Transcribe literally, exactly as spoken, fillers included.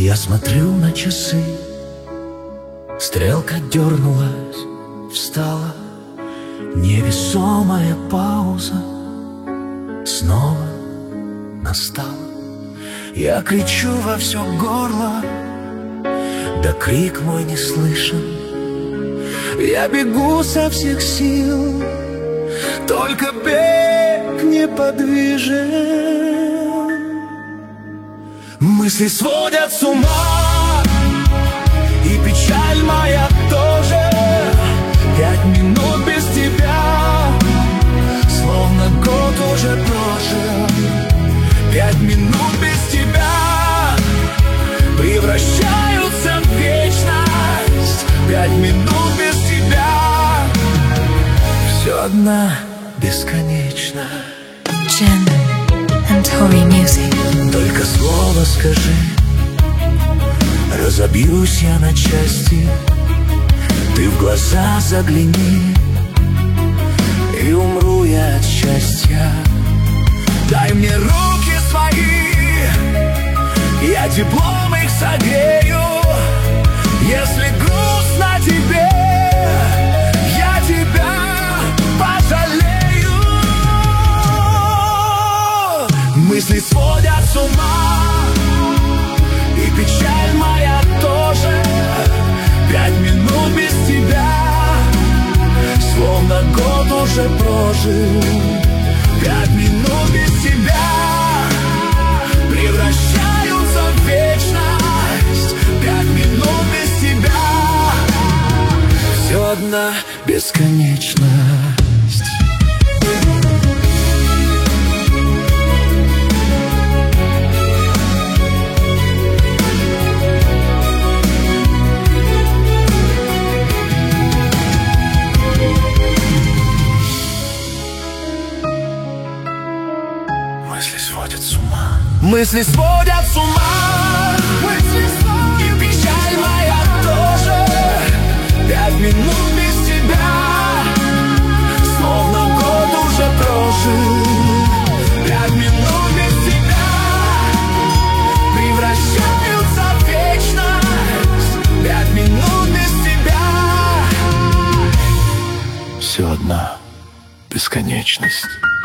Я смотрю на часы, стрелка дернулась, встала. Невесомая пауза снова настала. Я кричу во все горло, да крик мой не слышен. Я бегу со всех сил, только бег неподвижен. Мысли сводят с ума, и печаль моя тоже. Пять минут без тебя, словно год уже прожил. Пять минут без тебя превращаются в вечность. Пять минут без тебя все одна бесконечно. Jen and Tori Music. Только слово скажи, разобьюсь я на части. Ты в глаза загляни, и умру я от счастья. Дай мне руки свои, я теплом их согрею. Если грустно тебе, я тебя пожалею. Мысли сводят с ума, и печаль моя тоже. Пять минут без тебя, словно год уже прожил. Пять минут без тебя превращаются в вечность. Пять минут без тебя все одна бесконечность. Мысли сводят с ума. Мысли сводят с ума. Мысли сводят. И печаль моя тоже. Пять минут без тебя, словно год уже прожил. Пять минут без тебя превращаются в вечность. Пять минут без тебя все одна бесконечность.